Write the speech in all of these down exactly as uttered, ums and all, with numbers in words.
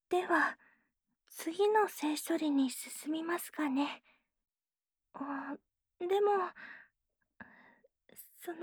では、次の性処理に進みますかね。あ、でも、その、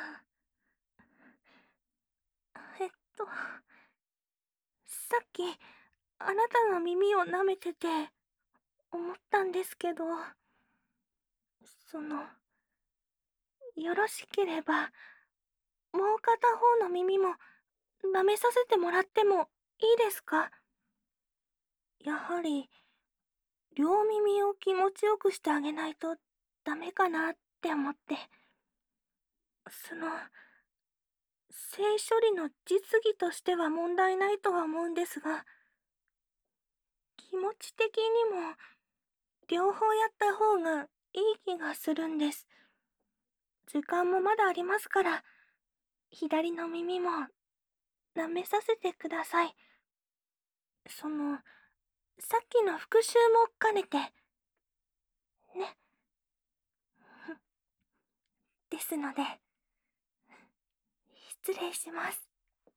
えっと、さっき、あなたの耳を舐めてて、思ったんですけど、その、よろしければ、もう片方の耳も、舐めさせてもらってもいいですか？やはり、両耳を気持ちよくしてあげないとダメかなって思って。その、性処理の実技としては問題ないとは思うんですが、気持ち的にも両方やった方がいい気がするんです。時間もまだありますから、左の耳も舐めさせてください。その、さっきの復習も兼ねて、ね。ですので、失礼します。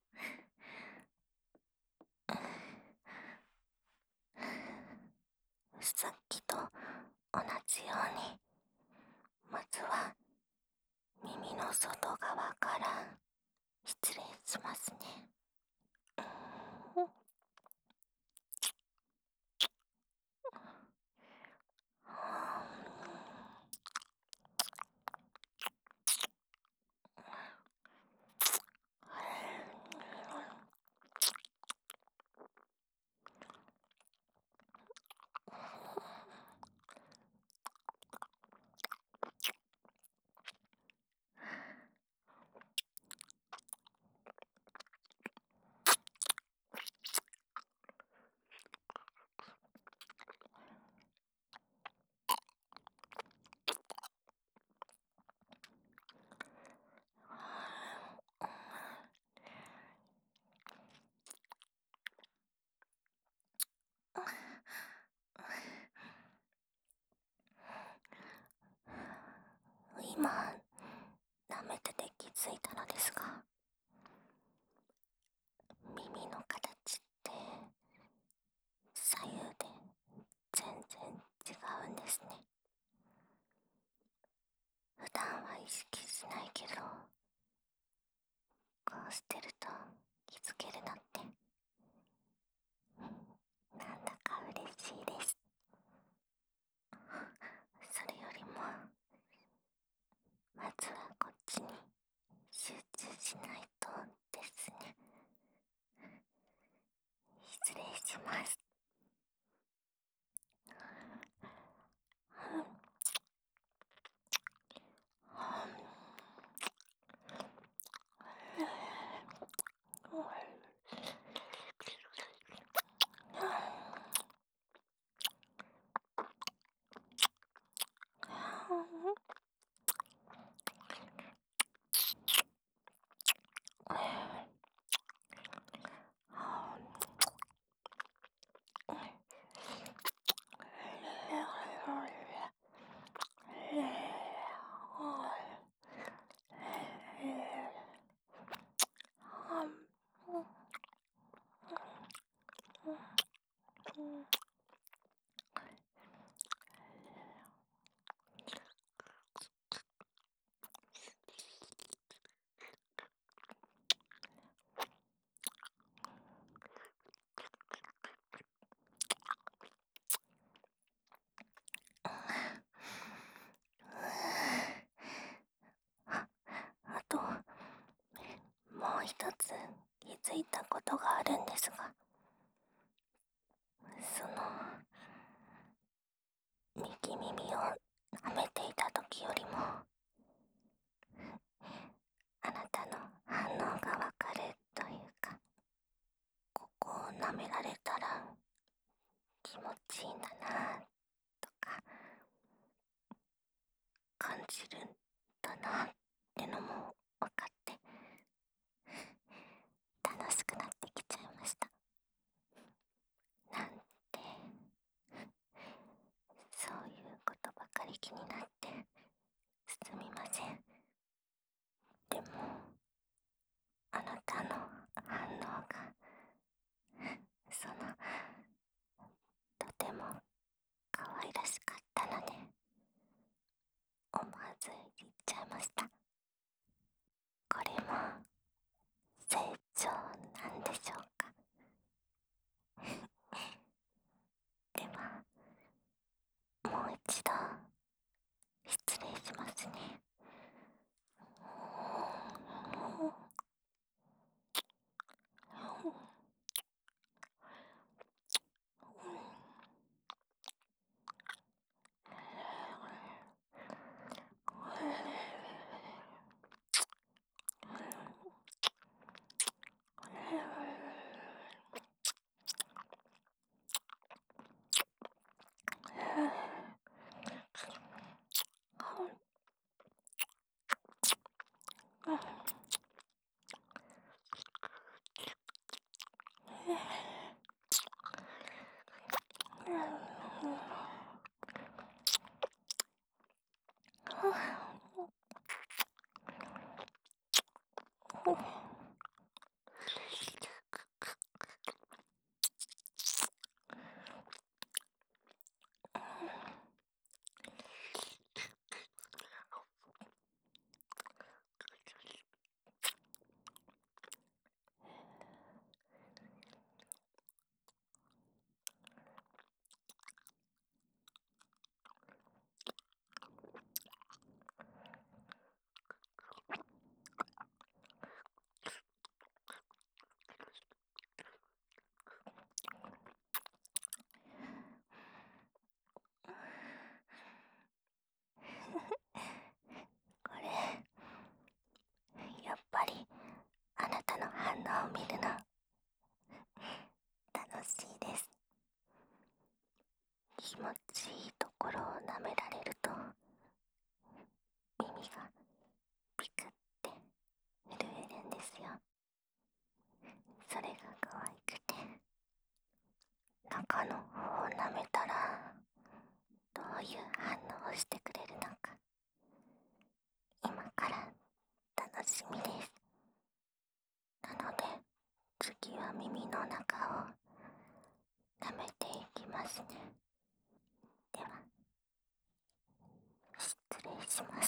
さっきと同じように、まずは耳の外側から失礼しますね。今、舐めてて気づいたのですが、耳の形って左右で全然違うんですね。普段は意識しないけど、こうしてると気づけるのって、なんだか嬉しいです。それよりも、まずはこっちに集中しないとですね。失礼します。あと、もう一つ気づいたことがあるんですが、その、右耳を舐めていた時よりも、あなたの反応がわかるというか、ここを舐められたら気持ちいいんだなとか感じるんだなってのも分かって、楽しくなってきちゃいました。なんて、そういうことばかり気になってすみません。でも、あなたの反応が、そのず言っちゃいました。これも成長なんでしょうか。では、もう一度失礼しますね。これ、やっぱりあなたの反応を見るの楽しいです。気持ちいいところを舐められると耳がピクって震えるんですよ。それが可愛くて、中の方を舐めたらどういう反応をしてくれるのか、今から楽しみです。なので次は耳の中を舐めていきますね。では失礼します。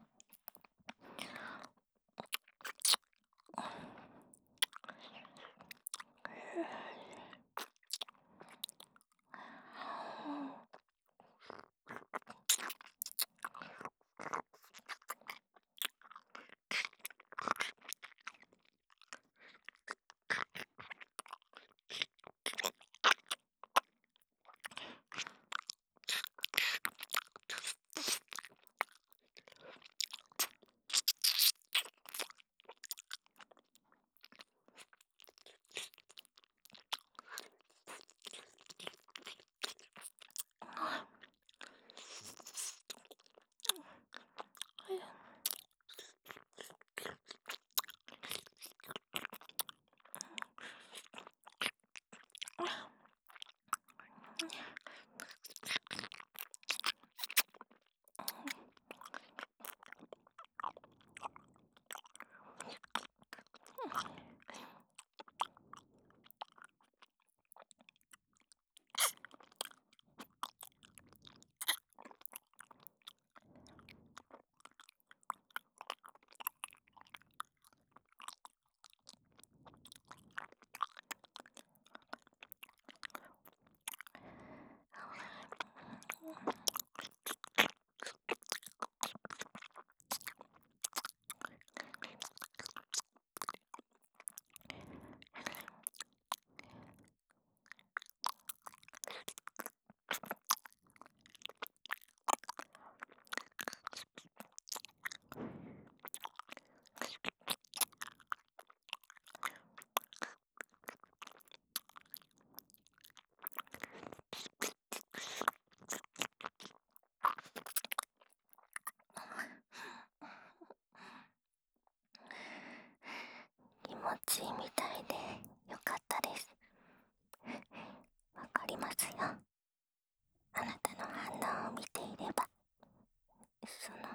気持ちいいみたいでよかったです。わかりますよ。あなたの反応を見ていれば、その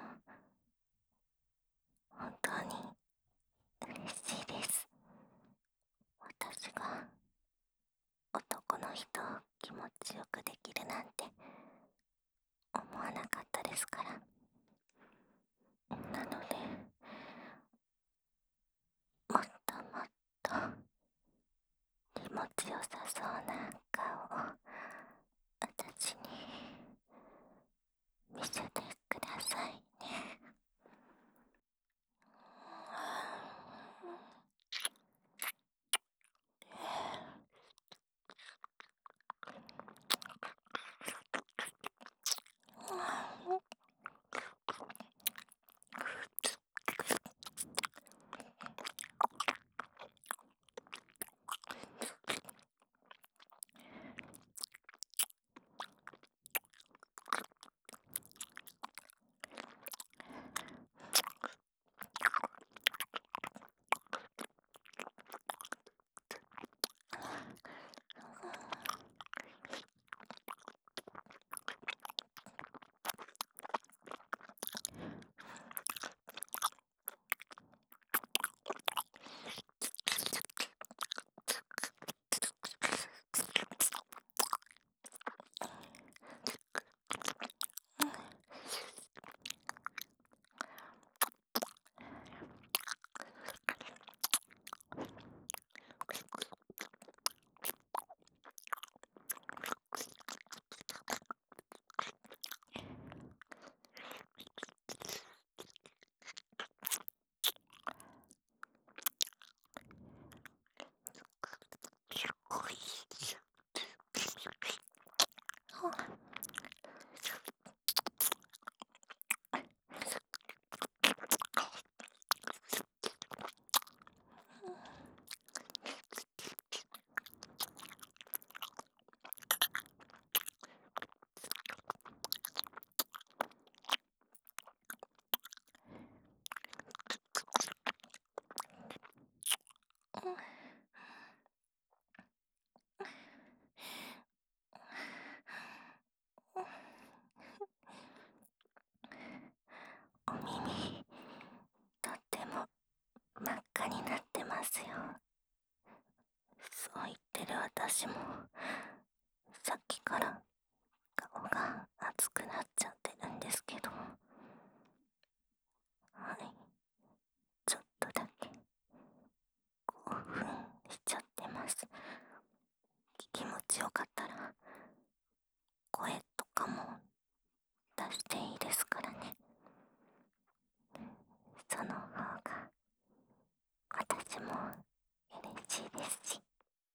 本当に嬉しいです。私が男の人を気持ちよくできるなんて思わなかったですから。 なので、もっともっと気持ちよさそうな顔を私に見せてくださいね。お耳、とっても真っ赤になってますよ。そう言ってる私も、さっきから顔が熱くなっちゃってるんですけど、はい、ちょっとだけ興奮しちゃってます。気持ちよかったら声とかも出していいですからね。その方が私も嬉しいですし。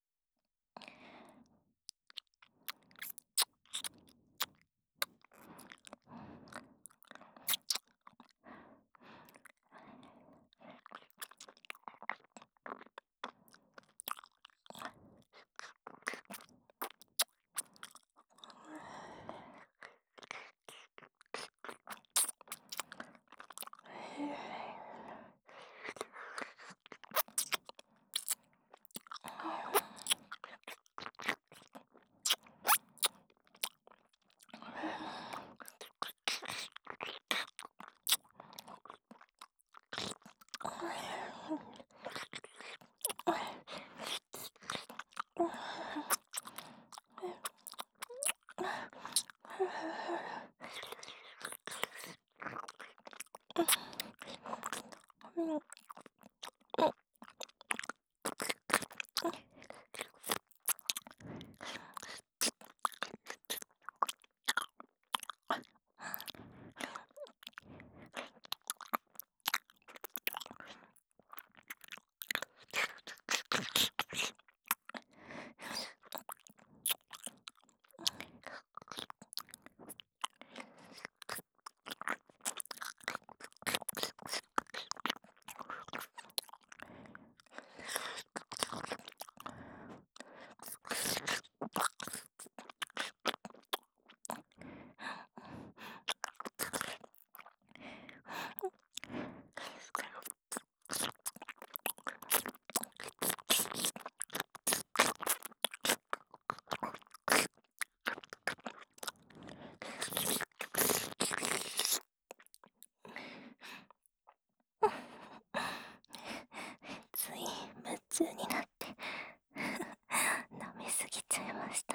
つい夢中になって舐めすぎちゃいました。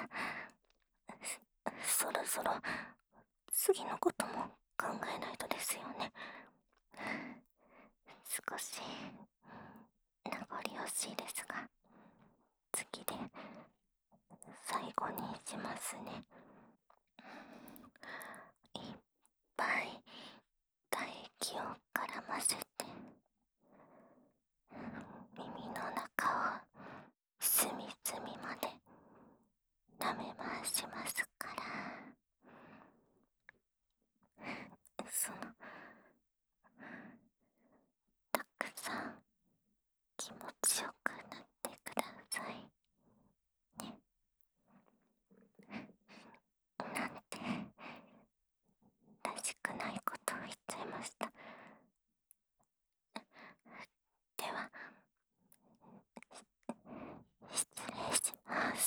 そろそろ次のことも考えないとですよね。 少し名残惜しいですが、次で最後にしますね。いっぱい唾液を絡ませて、耳の中を隅々まで舐め回しますから、そのたくさん気持ちよくなってくださいね。なんてらしくないことを言っちゃいました。では失礼します。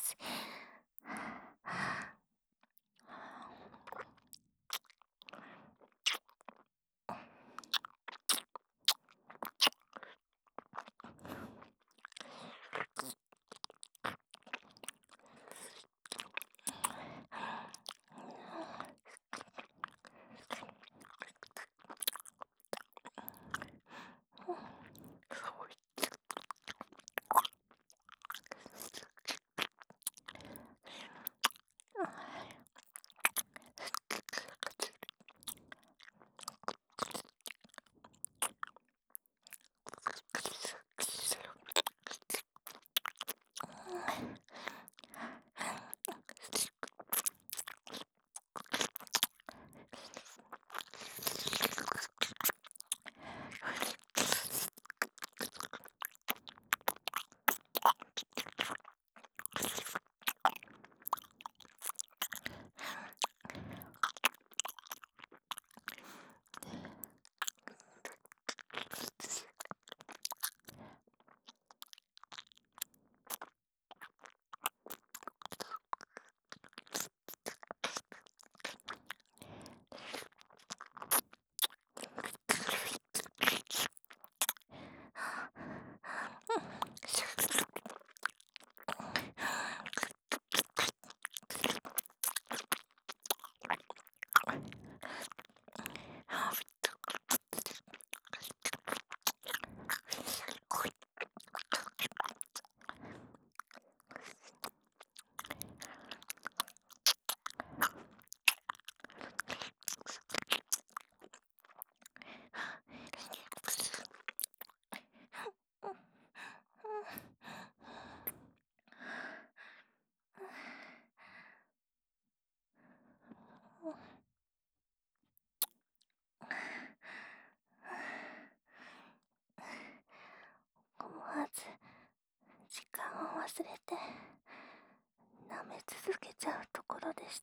思わず時間を忘れて舐め続けちゃうところでした。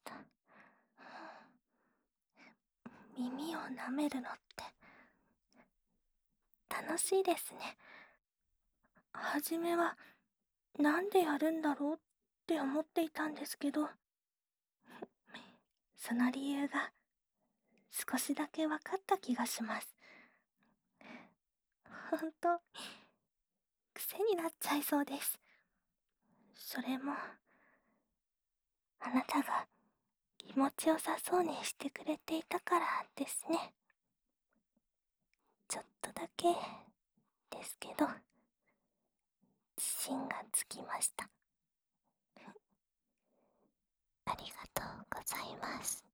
耳を舐めるのって楽しいですね。はじめはなんでやるんだろうって思っていたんですけど、その理由が少しだけ分かった気がします。ほんと癖になっちゃいそうです。それもあなたが気持ちよさそうにしてくれていたからですね。ちょっとだけですけど自信がつきました。ありがとうございます。